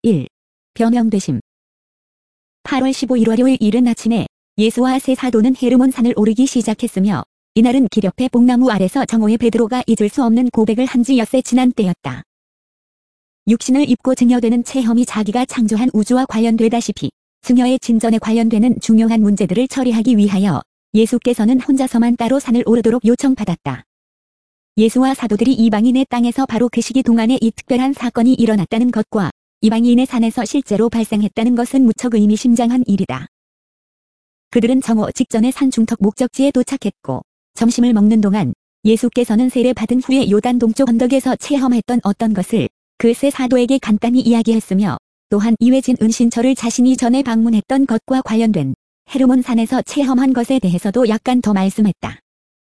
1. 변형되심. 8월 15일 월요일 이른 아침에 예수와 세 사도는 헤르몬 산을 오르기 시작했으며 이날은 길 옆에 뽕나무 아래서 정오에 베드로가 잊을 수 없는 고백을 한 지 엿새 지난 때였다. 육신을 입고 증여되는 체험이 자기가 창조한 우주와 관련되다시피 증여의 진전에 관련되는 중요한 문제들을 처리하기 위하여 예수께서는 혼자서만 따로 산을 오르도록 요청받았다. 예수와 사도들이 이방인의 땅에서 바로 그 시기 동안에 이 특별한 사건이 일어났다는 것과 이방인의 산에서 실제로 발생했다는 것은 무척 의미심장한 일이다. 그들은 정오 직전에 산 중턱 목적지에 도착했고 점심을 먹는 동안 예수께서는 세례받은 후에 요단 동쪽 언덕에서 체험했던 어떤 것을 그 세 사도에게 간단히 이야기했으며 또한 이회진 은신처를 자신이 전에 방문했던 것과 관련된 헤르몬 산에서 체험한 것에 대해서도 약간 더 말씀했다.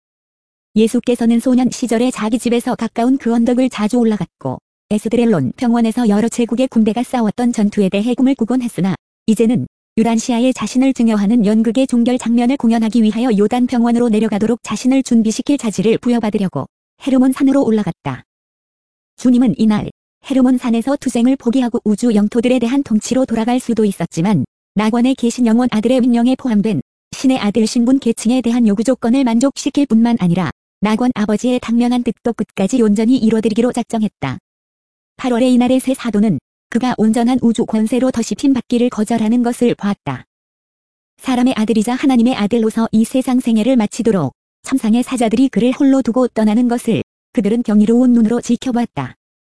예수께서는 소년 시절에 자기 집에서 가까운 그 언덕을 자주 올라갔고 에스드렐론 병원에서 여러 제국의 군대가 싸웠던 전투에 대해 꿈을 꾸곤 했으나 이제는 유란시아에 자신을 증여하는 연극의 종결 장면을 공연하기 위하여 요단 병원으로 내려가도록 자신을 준비시킬 자질을 부여받으려고 헤르몬 산으로 올라갔다. 주님은 이날 헤르몬 산에서 투쟁을 포기하고 우주 영토들에 대한 통치로 돌아갈 수도 있었지만 낙원에 계신 영원 아들의 명령에 포함된 신의 아들 신분 계층에 대한 요구 조건을 만족시킬 뿐만 아니라 낙원 아버지의 당면한 뜻도 끝까지 온전히 이뤄드리기로 작정했다. 8월의 이날의 세 사도는 그가 온전한 우주 권세로 더시킴 받기를 거절하는 것을 보았다. 사람의 아들이자 하나님의 아들로서 이 세상 생애를 마치도록 천상의 사자들이 그를 홀로 두고 떠나는 것을 그들은 경이로운 눈으로 지켜봤다.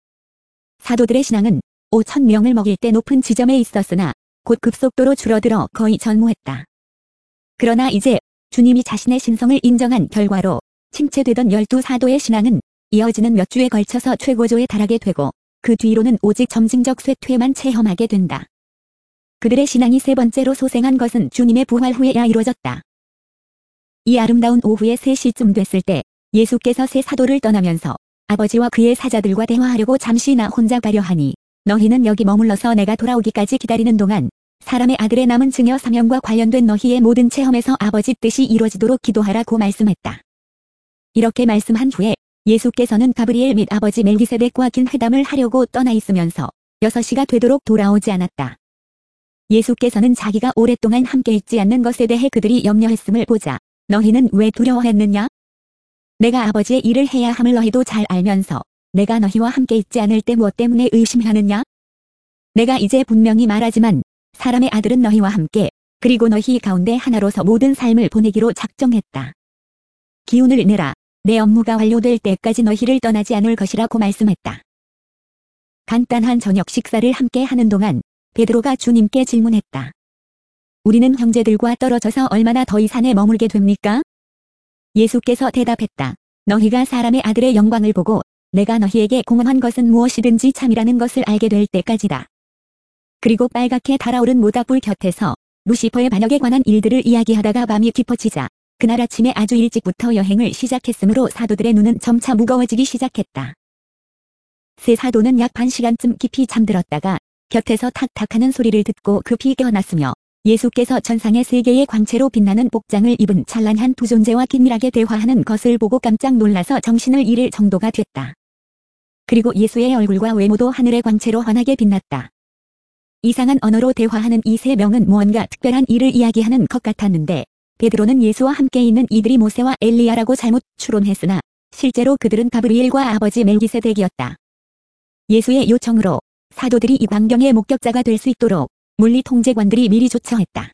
사도들의 신앙은 5,000명을 먹일 때 높은 지점에 있었으나 곧 급속도로 줄어들어 거의 전무했다. 그러나 이제 주님이 자신의 신성을 인정한 결과로 칭체되던 12사도의 신앙은 이어지는 몇 주에 걸쳐서 최고조에 달하게 되고 그 뒤로는 오직 점진적 쇠퇴만 체험하게 된다. 그들의 신앙이 세 번째로 소생한 것은 주님의 부활 후에야 이루어졌다. 이 아름다운 오후에 3시쯤 됐을 때 예수께서 세 사도를 떠나면서 아버지와 그의 사자들과 대화하려고 잠시 나 혼자 가려 하니 너희는 여기 머물러서 내가 돌아오기까지 기다리는 동안 사람의 아들의 남은 증여 사명과 관련된 너희의 모든 체험에서 아버지 뜻이 이루어지도록 기도하라고 말씀했다. 이렇게 말씀한 후에 예수께서는 가브리엘 및 아버지 멜기세덱과 긴 회담을 하려고 떠나 있으면서 6시가 되도록 돌아오지 않았다. 예수께서는 자기가 오랫동안 함께 있지 않는 것에 대해 그들이 염려했음을 보자 너희는 왜 두려워했느냐? 내가 아버지의 일을 해야 함을 너희도 잘 알면서 내가 너희와 함께 있지 않을 때 무엇 때문에 의심하느냐? 내가 이제 분명히 말하지만 사람의 아들은 너희와 함께 그리고 너희 가운데 하나로서 모든 삶을 보내기로 작정했다. 기운을 내라. 내 업무가 완료될 때까지 너희를 떠나지 않을 것이라고 말씀했다. 간단한 저녁 식사를 함께 하는 동안 베드로가 주님께 질문했다. 우리는 형제들과 떨어져서 얼마나 더 이 산에 머물게 됩니까? 예수께서 대답했다. 너희가 사람의 아들의 영광을 보고 내가 너희에게 공언한 것은 무엇이든지 참이라는 것을 알게 될 때까지다. 그리고 빨갛게 달아오른 모닥불 곁에서 루시퍼의 반역에 관한 일들을 이야기하다가 밤이 깊어지자 그날 아침에 아주 일찍부터 여행을 시작했으므로 사도들의 눈은 점차 무거워지기 시작했다. 세 사도는 약 반 시간쯤 깊이 잠들었다가 곁에서 탁탁하는 소리를 듣고 급히 깨어났으며 예수께서 천상의 세 개의 광채로 빛나는 복장을 입은 찬란한 두 존재와 긴밀하게 대화하는 것을 보고 깜짝 놀라서 정신을 잃을 정도가 됐다. 그리고 예수의 얼굴과 외모도 하늘의 광채로 환하게 빛났다. 이상한 언어로 대화하는 이 세 명은 무언가 특별한 일을 이야기하는 것 같았는데 베드로는 예수와 함께 있는 이들이 모세와 엘리야라고 잘못 추론했으나 실제로 그들은 가브리엘과 아버지 멜기세덱이었다. 예수의 요청으로 사도들이 이 광경의 목격자가 될 수 있도록 물리 통제관들이 미리 조처했다.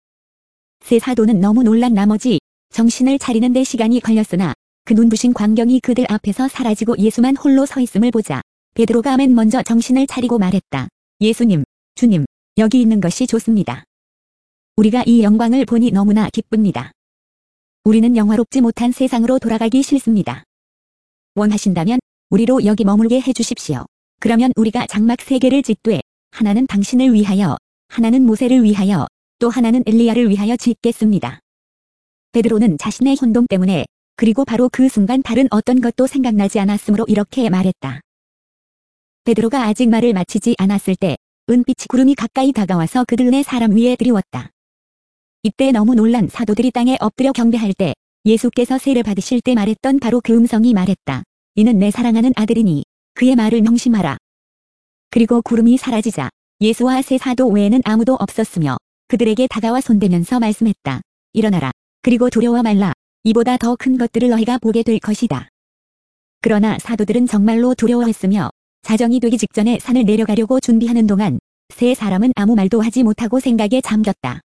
세 사도는 너무 놀란 나머지 정신을 차리는 데 시간이 걸렸으나 그 눈부신 광경이 그들 앞에서 사라지고 예수만 홀로 서 있음을 보자 베드로가 맨 먼저 정신을 차리고 말했다. 예수님, 주님, 여기 있는 것이 좋습니다. 우리가 이 영광을 보니 너무나 기쁩니다. 우리는 영화롭지 못한 세상으로 돌아가기 싫습니다. 원하신다면 우리로 여기 머물게 해주십시오. 그러면 우리가 장막 3개를 짓되 하나는 당신을 위하여, 하나는 모세를 위하여, 또 하나는 엘리야를 위하여 짓겠습니다. 베드로는 자신의 혼동 때문에 그리고 바로 그 순간 다른 어떤 것도 생각나지 않았으므로 이렇게 말했다. 베드로가 아직 말을 마치지 않았을 때 은빛이 구름이 가까이 다가와서 그들 네 사람 위에 드리웠다. 이때 너무 놀란 사도들이 땅에 엎드려 경배할 때 예수께서 세례 받으실 때 말했던 바로 그 음성이 말했다. 이는 내 사랑하는 아들이니 그의 말을 명심하라. 그리고 구름이 사라지자 예수와 세 사도 외에는 아무도 없었으며 그들에게 다가와 손대면서 말씀했다. 일어나라. 그리고 두려워 말라. 이보다 더 큰 것들을 너희가 보게 될 것이다. 그러나 사도들은 정말로 두려워했으며 자정이 되기 직전에 산을 내려가려고 준비하는 동안 세 사람은 아무 말도 하지 못하고 생각에 잠겼다.